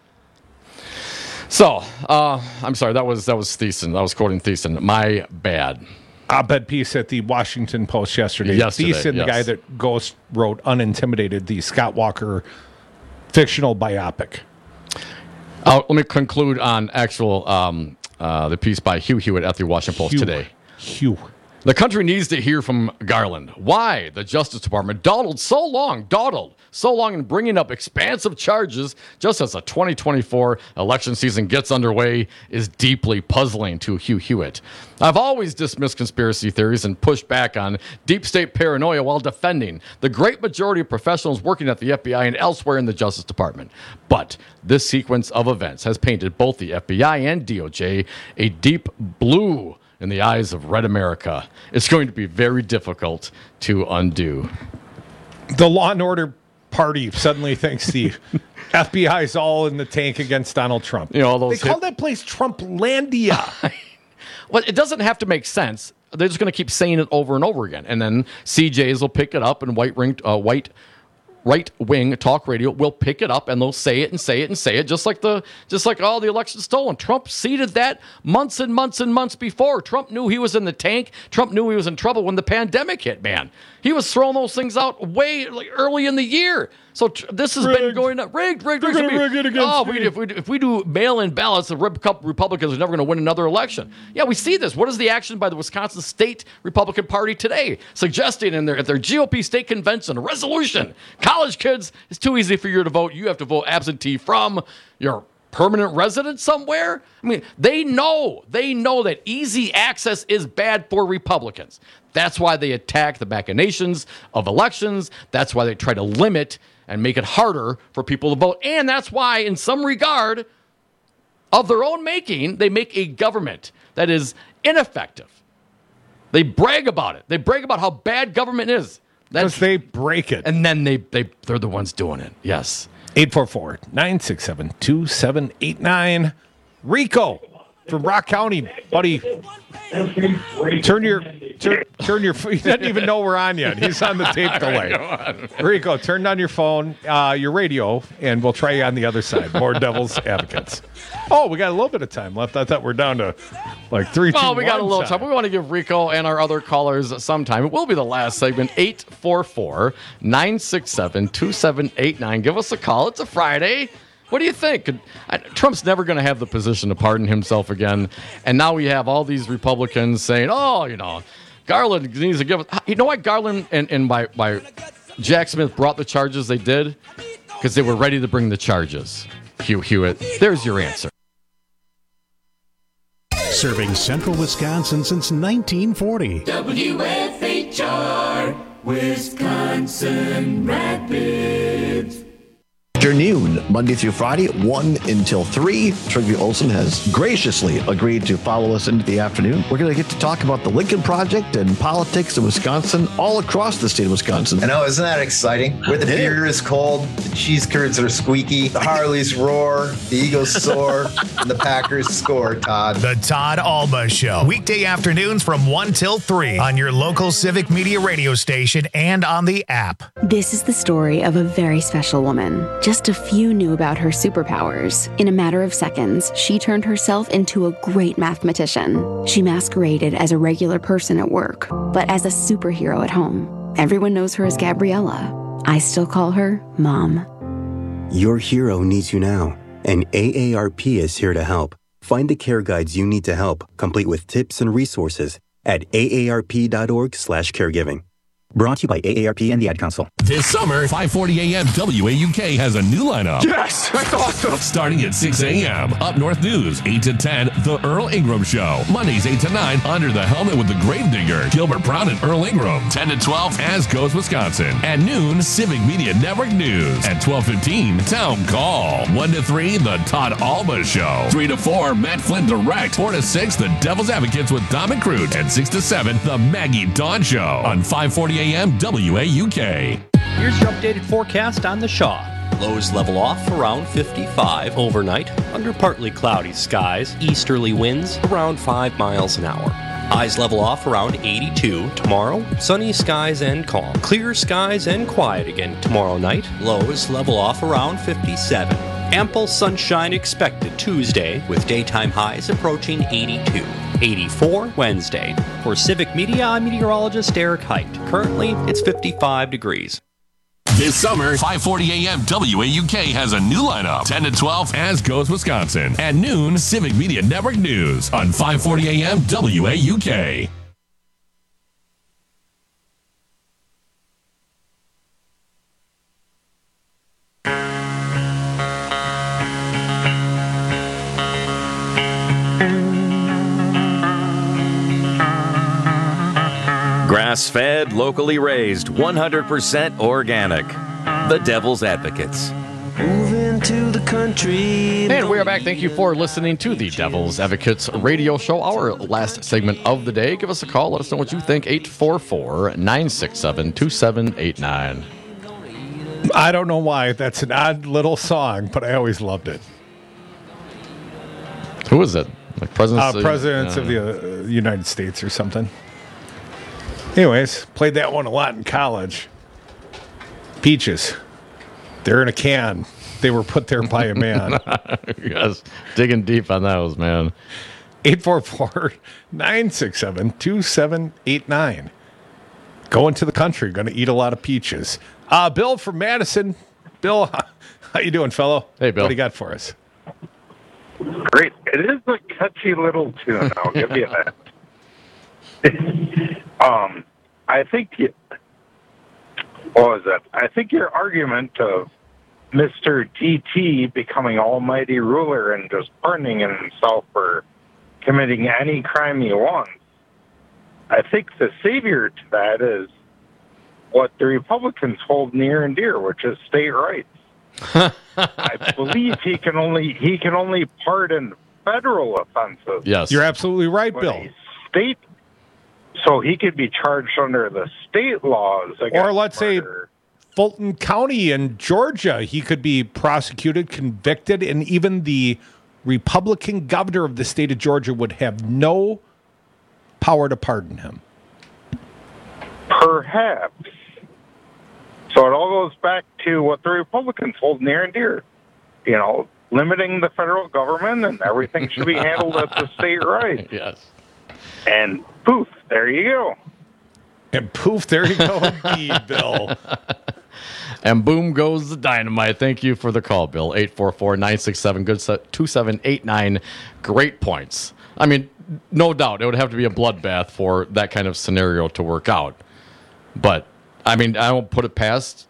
So, I'm sorry, that was Thiessen. I was quoting Thiessen. My bad. Op-ed piece at the Washington Post yesterday. Thiessen, the guy that Ghost wrote Unintimidated, the Scott Walker fictional biopic. Let me conclude on actual the piece by Hugh Hewitt at the Washington Post today. Hugh. The country needs to hear from Garland. Why the Justice Department dawdled so long in bringing up expansive charges just as the 2024 election season gets underway is deeply puzzling to Hugh Hewitt. I've always dismissed conspiracy theories and pushed back on deep state paranoia while defending the great majority of professionals working at the FBI and elsewhere in the Justice Department. But this sequence of events has painted both the FBI and DOJ a deep blue in the eyes of Red America. It's going to be very difficult to undo. The Law and Order party suddenly thinks the FBI's all in the tank against Donald Trump. You know, they call that place Trumplandia. Well, it doesn't have to make sense. They're just going to keep saying it over and over again. And then CJs will pick it up and right-wing talk radio will pick it up and they'll say it and say it and say it, just like all the election stolen. Trump seeded that months and months and months before. Trump knew he was in the tank. Trump knew he was in trouble when the pandemic hit, man. He was throwing those things out way early in the year. So this has been going up. Rigged. Rig it against me. If we do mail-in ballots, the Republicans are never going to win another election. Yeah, we see this. What is the action by the Wisconsin State Republican Party today? Suggesting at their GOP state convention a resolution. College kids, it's too easy for you to vote. You have to vote absentee from your permanent resident somewhere. I mean, they know that easy access is bad for Republicans. That's why they attack the machinations of elections. That's why they try to limit and make it harder for people to vote. And that's why, in some regard of their own making, they make a government that is ineffective. They brag about it. They brag about how bad government is. Because they break it. And then they're the ones doing it. Yes. 844-967-2789. Rico from Rock County, buddy. Turn your. He doesn't even know we're on yet. He's on the tape delay. Rico, turn on your phone, your radio, and we'll try you on the other side. More Devil's Advocates. Oh, we got a little bit of time left. I thought we're down to like 3, 2, 1. Oh, we got a little time. We want to give Rico and our other callers some time. It will be the last segment. 844-967-2789. Give us a call. It's a Friday. What do you think? Trump's never going to have the position to pardon himself again. And now we have all these Republicans saying, Garland needs to give us. You know why Garland and by Jack Smith brought the charges they did? Because they were ready to bring the charges. Hugh Hewitt, there's your answer. Serving central Wisconsin since 1940. WFHR, Wisconsin Rapids. Afternoon, Monday through Friday, 1 until 3. Trygve Olsen has graciously agreed to follow us into the afternoon. We're going to get to talk about the Lincoln Project and politics in Wisconsin, all across the state of Wisconsin. I know, isn't that exciting? Where the beer is cold, the cheese curds are squeaky, the Harleys roar, the Eagles soar, and the Packers score, Todd. The Todd Alba Show. Weekday afternoons from 1 till 3 on your local Civic Media radio station and on the app. This is the story of a very special woman. Just a few knew about her superpowers. In a matter of seconds, she turned herself into a great mathematician. She masqueraded as a regular person at work, but as a superhero at home. Everyone knows her as Gabriella. I still call her Mom. Your hero needs you now. and AARP is here to help. Find the care guides you need to help, complete with tips and resources at aarp.org/caregiving. Brought to you by AARP and the Ad Council. This summer, 540 AM WAUK has a new lineup. Yes, that's awesome. Starting at 6 a.m. Up North News, 8 to 10, The Earl Ingram Show. Mondays, 8 to 9, Under the Helmet with the Gravedigger, Gilbert Brown and Earl Ingram. 10 to 12, As Goes Wisconsin. At noon, Civic Media Network News. At 12:15, Town Call. 1 to 3, The Todd Alba Show. 3 to 4, Matt Flynn Direct. 4 to 6, The Devil's Advocates with Dom and Crute. And 6 to 7, The Maggie Dawn Show on 540 AM WAUK. Here's your updated forecast on the Shaw. Lows level off around 55 overnight, under partly cloudy skies, easterly winds around 5 miles an hour. Highs level off around 82 tomorrow, sunny skies and calm. Clear skies and quiet again tomorrow night. Lows level off around 57. Ample sunshine expected Tuesday, with daytime highs approaching 82. 84 Wednesday. For Civic Media, I'm meteorologist Eric Height. Currently, it's 55 degrees. This summer, 540 AM WAUK has a new lineup. 10 to 12, As Goes Wisconsin. At noon, Civic Media Network News on 540 AM WAUK. Grass-fed, locally raised, 100% organic. The Devil's Advocates. Moving to the country. And we are back. Thank you for listening to the Devil's Advocates radio show, our last segment of the day. Give us a call. Let us know what you think. 844-967-2789. I don't know why. That's an odd little song, but I always loved it. Who is it? Like presidents of the United States or something. Anyways, played that one a lot in college. Peaches. They're in a can. They were put there by a man. Yes, digging deep on those, man. 844-967-2789. Going to the country. Going to eat a lot of peaches. Bill from Madison. Bill, how you doing, fellow? Hey, Bill. What do you got for us? Great. It is a catchy little tune. I'll give you that. I think I think your argument of Mr. DT becoming almighty ruler and just pardoning himself for committing any crime he wants, I think the savior to that is what the Republicans hold near and dear, which is state rights. I believe he can only pardon federal offenses. Yes, you're absolutely right, but Bill. State. So he could be charged under the state laws. Or let's say Fulton County in Georgia, he could be prosecuted, convicted, and even the Republican governor of the state of Georgia would have no power to pardon him. Perhaps. So it all goes back to what the Republicans hold near and dear. You know, limiting the federal government, and everything should be handled at the state right. Yes. And poof, there you go. And poof, there you go indeed, Bill. And boom goes the dynamite. Thank you for the call, Bill. 844-967-2789. Great points. I mean, no doubt, it would have to be a bloodbath for that kind of scenario to work out. But, I mean, I don't put it past...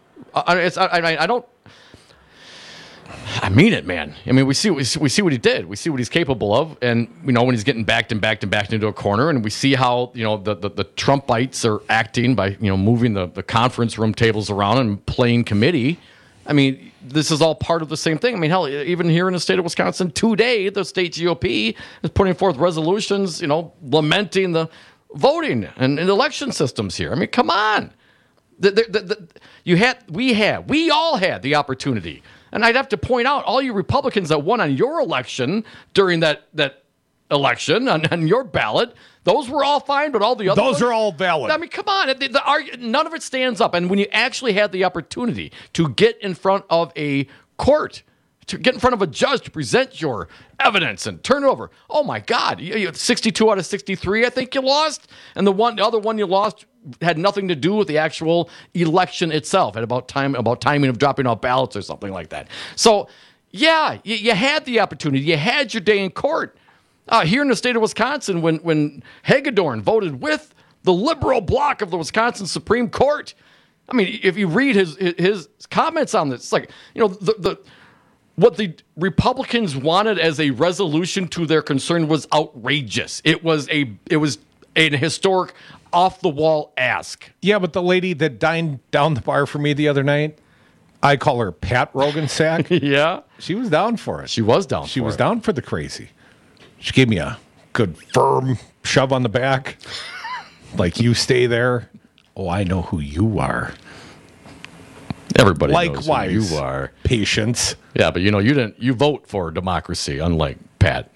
I mean it, man. I mean, we see what he did. We see what he's capable of, and you know when he's getting backed into a corner, and we see how the Trumpites are acting by moving the conference room tables around and playing committee. I mean, this is all part of the same thing. I mean, hell, even here in the state of Wisconsin today, the state GOP is putting forth resolutions, lamenting the voting and election systems here. I mean, come on. We all had the opportunity. And I'd have to point out all you Republicans that won on your election during that election on your ballot, those were all fine, but all the other ones are all valid. I mean, come on. None of it stands up. And when you actually had the opportunity to get in front of a court, to get in front of a judge to present your evidence and turn it over, oh, my God. You 62 out of 63, I think you lost. And the other one you lost had nothing to do with the actual election itself, and about timing of dropping off ballots or something like that. So Yeah, you had the opportunity. You had your day in court. Here in the state of Wisconsin, when Hagedorn voted with the liberal bloc of the Wisconsin Supreme Court. I mean, if you read his comments on this, it's like, you know, what the Republicans wanted as a resolution to their concern was outrageous. It was an historic, off-the-wall ask. Yeah, but the lady that dined down the bar for me the other night, I call her Pat Rogensack. Yeah. She was down for it. She was down She was down for the crazy. She gave me a good firm shove on the back. Like, you stay there. Oh, I know who you are. Everybody Likewise, knows who you are. Patience. Yeah, but you vote for democracy, unlike Pat.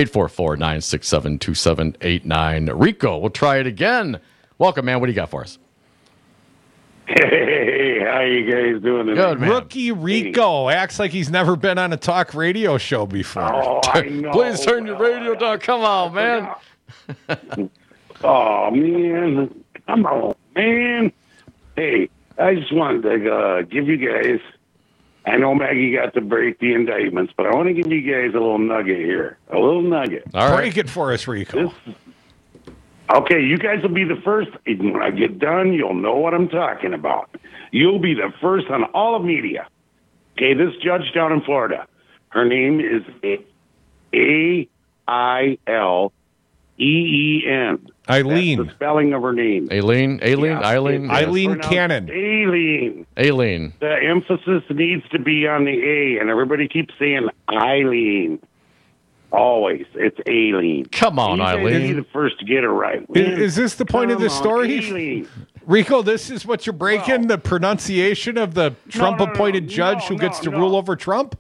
844-967-2789. Rico, we'll try it again. Welcome, man. What do you got for us? Hey, how you guys doing today? Good, man. Rookie Rico acts like he's never been on a talk radio show before. Oh, I know. Please turn your radio down. Come on, man. Oh, man. Come on, man. Hey, I just wanted to give you guys, I know Maggie got to break the indictments, but I want to give you guys a little nugget here. A little nugget. All right. Break it for us, Rico. Okay, you guys will be the first. When I get done, you'll know what I'm talking about. You'll be the first on all of media. Okay, this judge down in Florida, her name is Aileen. Eileen. That's the spelling of her name. Eileen Cannon. Aileen. The emphasis needs to be on the A, and everybody keeps saying Eileen. Always. It's Aileen. Come on, Eileen. You're the first to get it right. Is this the point of the story? Aileen. Rico, this is what you're breaking, the pronunciation of the Trump-appointed judge who gets to rule over Trump?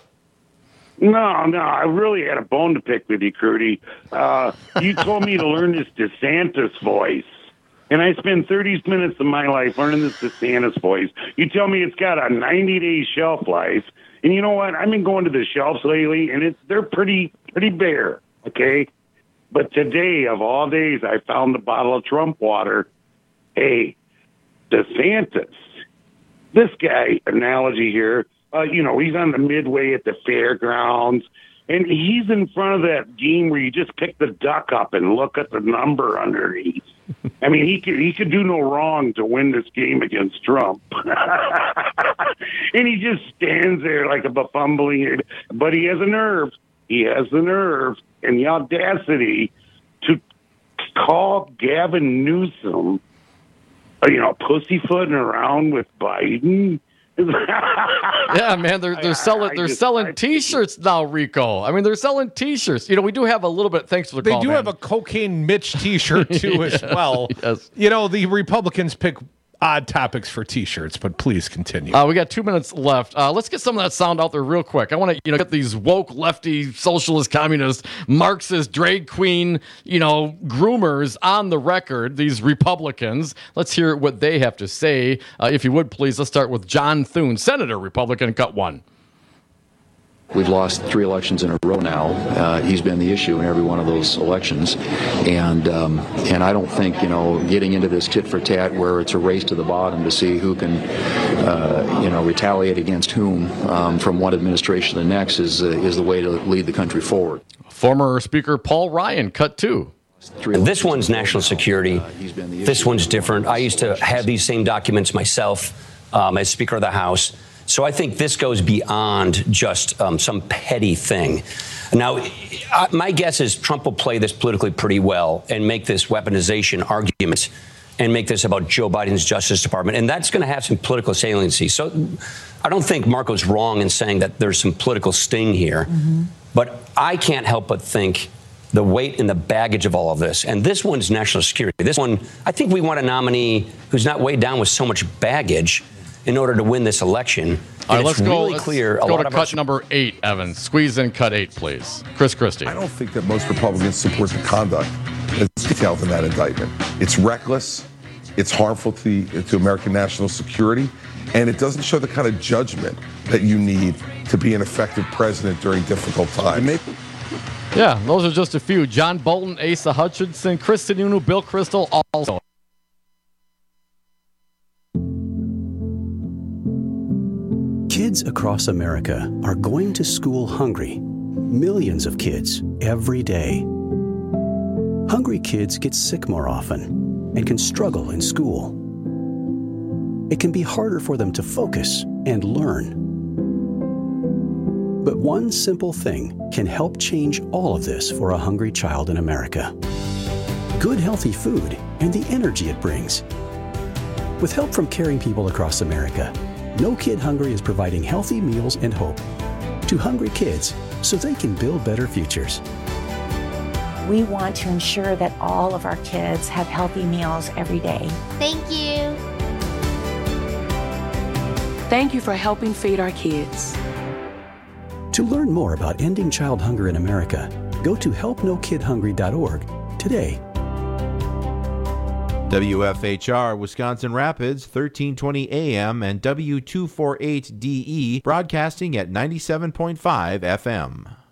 No, I really had a bone to pick with you, Crudy. You told me to learn this DeSantis voice, and I spent 30 minutes of my life learning this DeSantis voice. You tell me it's got a 90-day shelf life, and you know what? I've been going to the shelves lately, and they're pretty bare, okay? But today, of all days, I found a bottle of Trump water. Hey, DeSantis, this guy, analogy here, he's on the midway at the fairgrounds, and he's in front of that game where you just pick the duck up and look at the number underneath. I mean, he could do no wrong to win this game against Trump. And he just stands there like a bumbling, but he has a nerve. He has the nerve and the audacity to call Gavin Newsom, pussyfooting around with Biden. Yeah, man, they're selling T-shirts now, Rico. I mean, they're selling T-shirts. We do have a little bit. Thanks for the call. They do have a Cocaine Mitch T-shirt too, as well. Yes. The Republicans pick odd topics for T-shirts, but please continue. We got 2 minutes left. Let's get some of that sound out there real quick. I want to, get these woke, lefty, socialist, communist, Marxist, drag queen, groomers on the record. These Republicans. Let's hear what they have to say. If you would, please. Let's start with John Thune, Senator, Republican, cut one. We've lost 3 elections in a row now. He's been the issue in every one of those elections, and I don't think getting into this tit for tat where it's a race to the bottom to see who can retaliate against whom from one administration to the next is the way to lead the country forward. Former Speaker Paul Ryan, cut two. This one's national security. This one's different. I used to have these same documents myself as Speaker of the House. So I think this goes beyond just some petty thing. Now, my guess is Trump will play this politically pretty well and make this weaponization argument and make this about Joe Biden's Justice Department. And that's going to have some political saliency. So I don't think Marco's wrong in saying that there's some political sting here. Mm-hmm. But I can't help but think the weight and the baggage of all of this. And this one's national security. This one, I think we want a nominee who's not weighed down with so much baggage in order to win this election. All right, let's go. Really clear. Let's go to cut number 8, Evan. Squeeze in cut 8, please. Chris Christie. I don't think that most Republicans support the conduct that's detailed in that indictment. It's reckless. It's harmful to American national security. And it doesn't show the kind of judgment that you need to be an effective president during difficult times. Yeah, those are just a few. John Bolton, Asa Hutchinson, Chris Sununu, Bill Kristol, also. Kids across America are going to school hungry. Millions of kids every day. Hungry kids get sick more often and can struggle in school. It can be harder for them to focus and learn. But one simple thing can help change all of this for a hungry child in America. Good, healthy food and the energy it brings. With help from caring people across America, No Kid Hungry is providing healthy meals and hope to hungry kids so they can build better futures. We want to ensure that all of our kids have healthy meals every day. Thank you. Thank you for helping feed our kids. To learn more about ending child hunger in America, go to helpnokidhungry.org today. WFHR Wisconsin Rapids, 1320 AM and W248DE, broadcasting at 97.5 FM.